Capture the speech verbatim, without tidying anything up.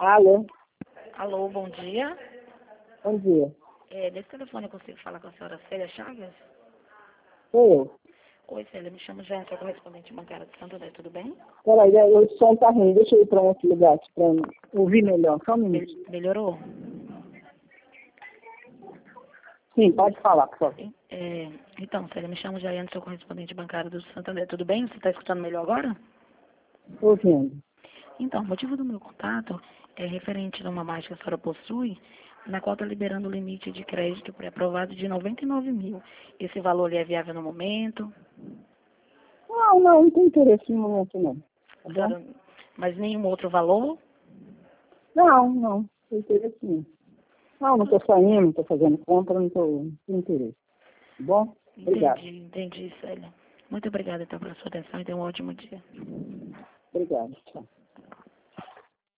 Alô? Alô, bom dia. Bom dia. É, nesse telefone eu consigo falar com a senhora Célia Chaves? Sou eu. Oi, Célia, me chamo Jéssica, sou correspondente bancária de Santo André, tudo bem? Peraí, o som tá ruim. Deixa eu ir para um outro lugar aqui para ouvir melhor. Só um minuto. Me- melhorou? Sim, pode falar, por favor. É, então, Célia, me chamo Jaiane, sou correspondente bancária do Santo André, tudo bem? Você está escutando melhor agora? Tô ouvindo. Então, o motivo do meu contato é referente a uma baixa que a senhora possui, na qual está liberando o limite de crédito pré-aprovado de noventa e nove mil. Esse valor ali é viável no momento? Não, não, não tem interesse no momento, não. Tá A bom? senhora- mas nenhum outro valor? Não, não, não tem interesse não. Não, não tô saindo, não tô fazendo compra, não tô, não tem interesse. Tá bom? Obrigado. Entendi, entendi, Célia. Muito obrigada, então, pela sua atenção e tenha um ótimo dia. Obrigado. Tchau.